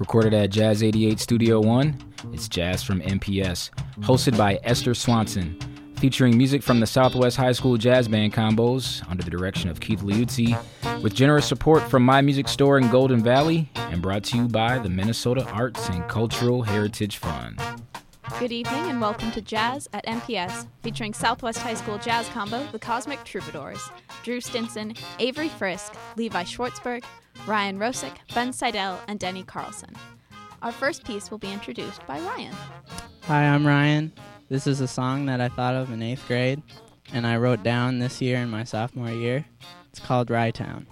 Recorded at Jazz 88 Studio One, it's Jazz from MPS, hosted by Esther Swanson, featuring music from the Southwest High School Jazz Band combos under the direction of Keith Liuzzi, with generous support from My Music Store in Golden Valley, and brought to you by the Minnesota Arts and Cultural Heritage Fund. Good evening and welcome to Jazz at MPS, featuring Southwest High School Jazz combo, the Cosmic Troubadours, Drew Stinson, Avery Frisk, Levi Schwartzberg, Ryan Rosick, Ben Seidel, and Denny Carlson. Our first piece will be introduced by Ryan. Hi, I'm Ryan. This is a song that I thought of in 8th grade, and I wrote down this year in my sophomore year. It's called Rye Town.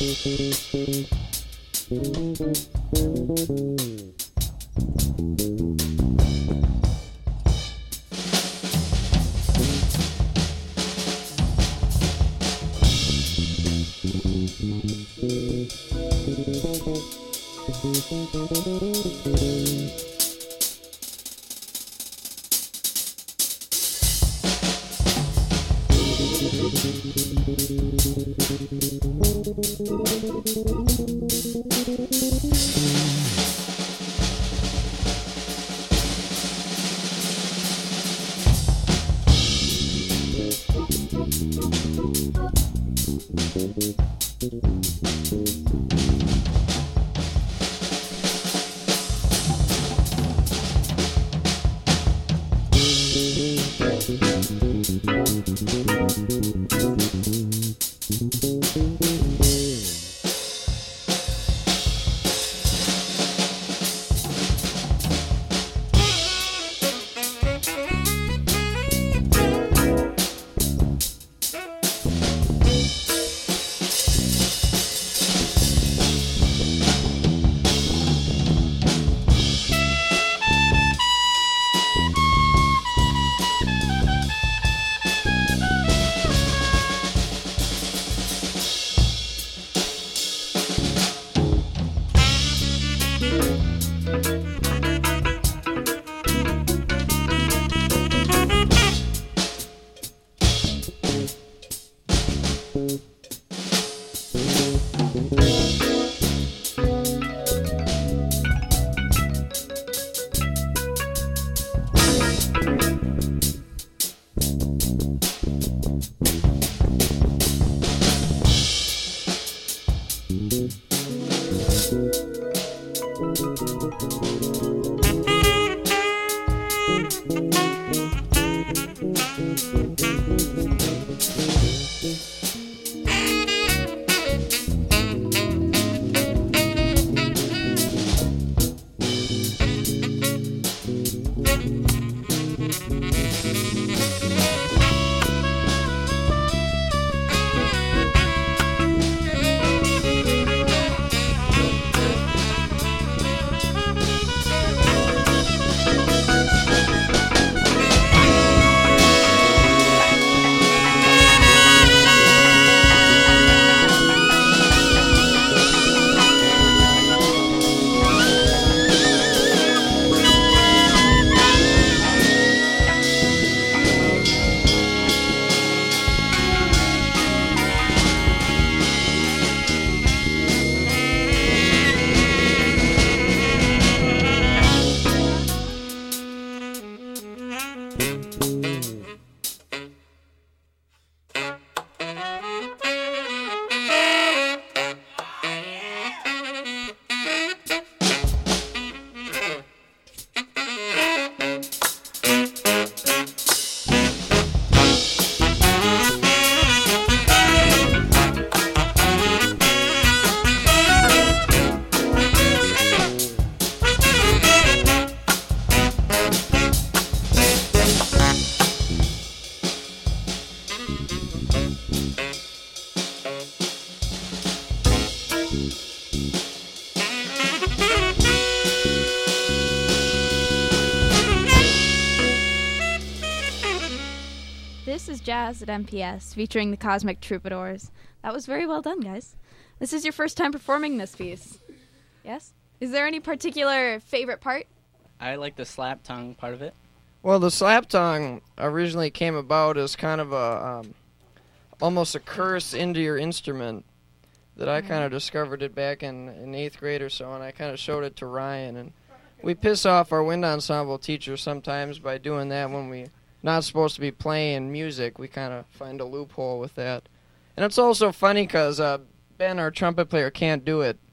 This is Jazz at MPS, featuring the Cosmic Troubadours. That was very well done, guys. This is your first time performing this piece. Yes? Is there any particular favorite part? I like the slap tongue part of it. Well, the slap tongue originally came about as kind of a almost a curse into your instrument that I kind of discovered it back in 8th grade or so, and I kind of showed it to Ryan. And we piss off our wind ensemble teacher sometimes by doing that when we're not supposed to be playing music. We kind of find a loophole with that. And it's also funny because Ben, our trumpet player, can't do it.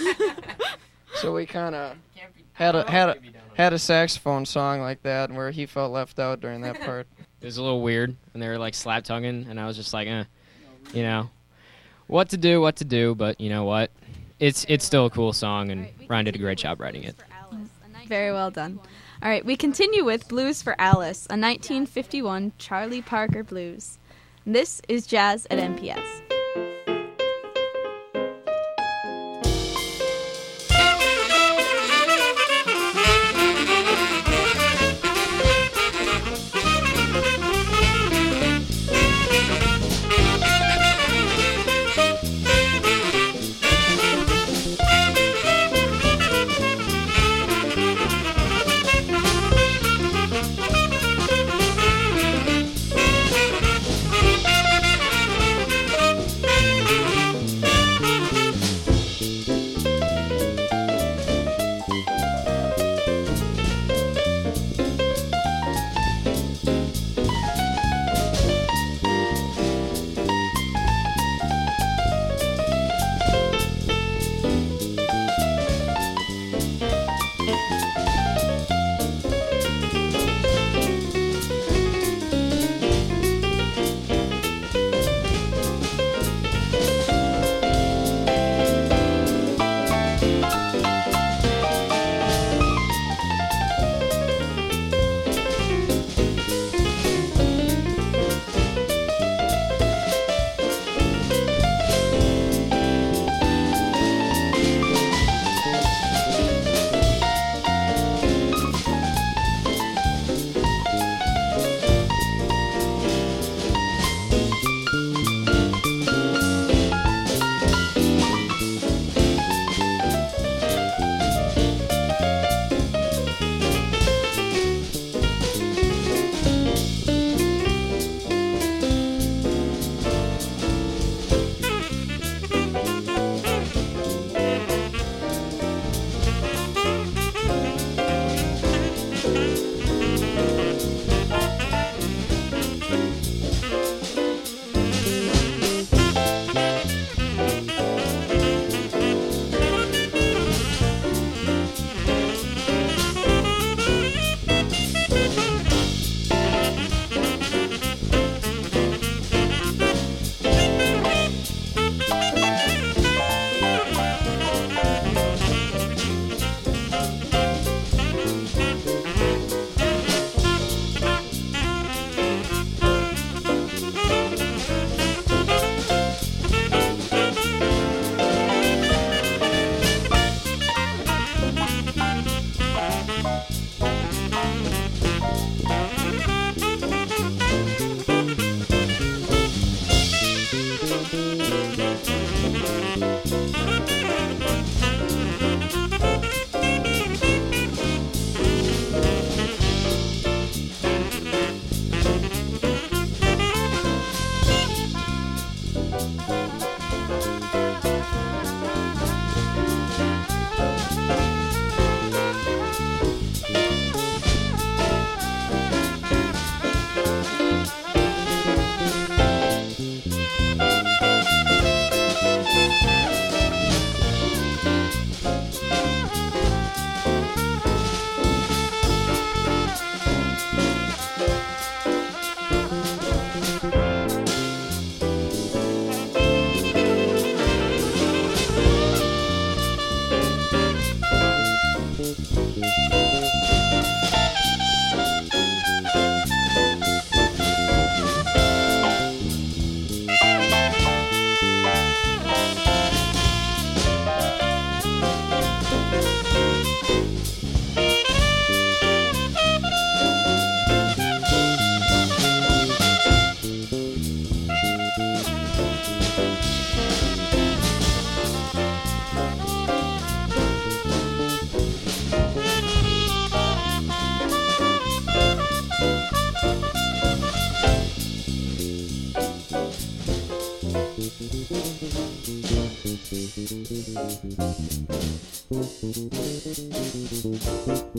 So we kind of had a saxophone song like that where he felt left out during that part. It was a little weird, and they were like slap tonguing, and I was just like, you know, what to do, but you know what? It's still a cool song, and Ryan did a great job writing it. Very well done. All right, we continue with Blues for Alice, a 1951 Charlie Parker blues. This is Jazz at MPS.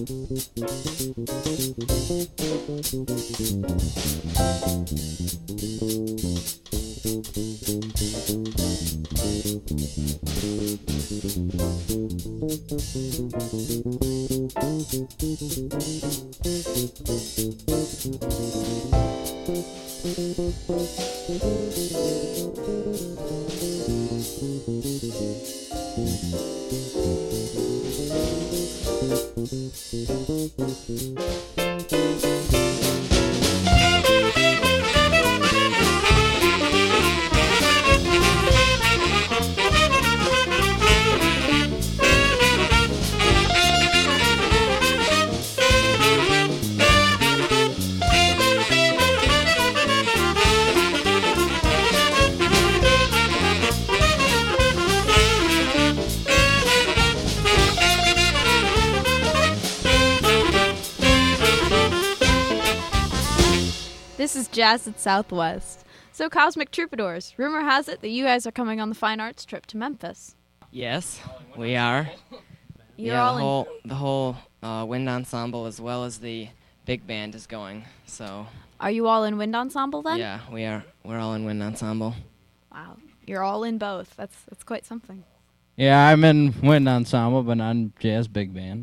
This is Jazz at Southwest. So, Cosmic Troubadours, rumor has it that you guys are coming on the fine arts trip to Memphis. Yes, we are. You're yeah, all the whole wind ensemble as well as the big band is going. So Are you all in wind ensemble then? yeah, we are. We're all in wind ensemble. Wow, you're all in both. That's quite something. Yeah, I'm in wind ensemble, but not in jazz big band.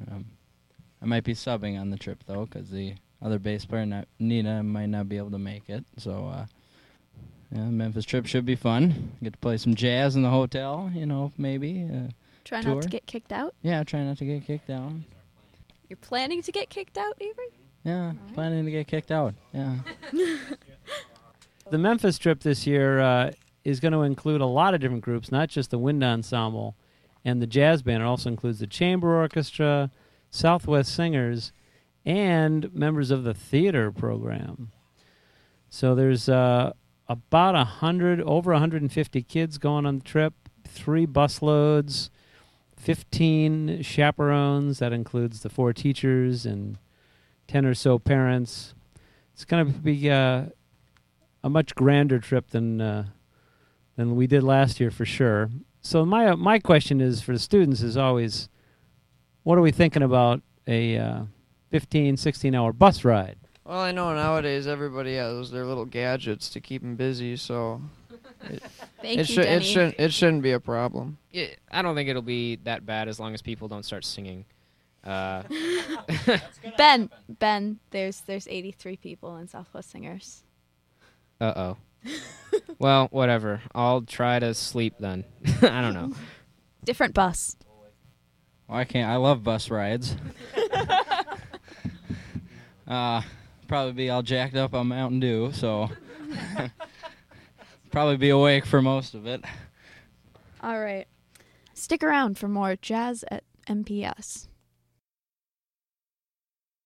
I might be subbing on the trip, though, because the other bass player, Nina, might not be able to make it. So, yeah, the Memphis trip should be fun. Get to play some jazz in the hotel, maybe. Try Tour. not to get kicked out. Yeah, try not to get kicked out. You're planning to get kicked out, Avery? Yeah, planning to get kicked out. Yeah. The Memphis trip this year is going to include a lot of different groups, not just the wind ensemble and the jazz band. It also includes the chamber orchestra, Southwest Singers, and members of the theater program. So there's about over 150 kids going on the trip, 3 bus loads, 15 chaperones. That includes the 4 teachers and 10 or so parents. It's going to be a much grander trip than we did last year for sure. So my question is for the students is always, what are we thinking about a 15, 16-hour bus ride? Well, I know nowadays everybody has their little gadgets to keep them busy, so Thank you, Denny. it shouldn't be a problem. I don't think it'll be that bad as long as people don't start singing. Ben, there's 83 people in Southwest Singers. Uh-oh. Well, whatever. I'll try to sleep then. I don't know. Different bus. Well, I love bus rides. Probably be all jacked up on Mountain Dew, so probably be awake for most of it. All right. Stick around for more Jazz at MPS.